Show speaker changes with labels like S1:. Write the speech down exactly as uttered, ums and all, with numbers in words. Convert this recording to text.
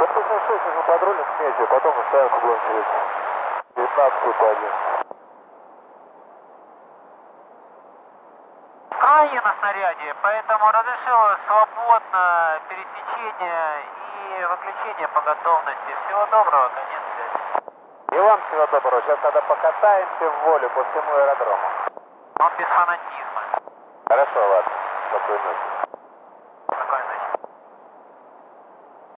S1: Подписывай шесть уже патрульных вместе, потом оставим углом через девятнадцать по один.
S2: Крайне на снаряде, поэтому разрешил свободно пересечение и выключение по готовности. Всего доброго, конец связи.
S1: И вам всего доброго. Сейчас надо покатаемся в волю по всему аэродрому.
S2: Но без фанатизма.
S1: Хорошо, ладно. Спокойной ночи.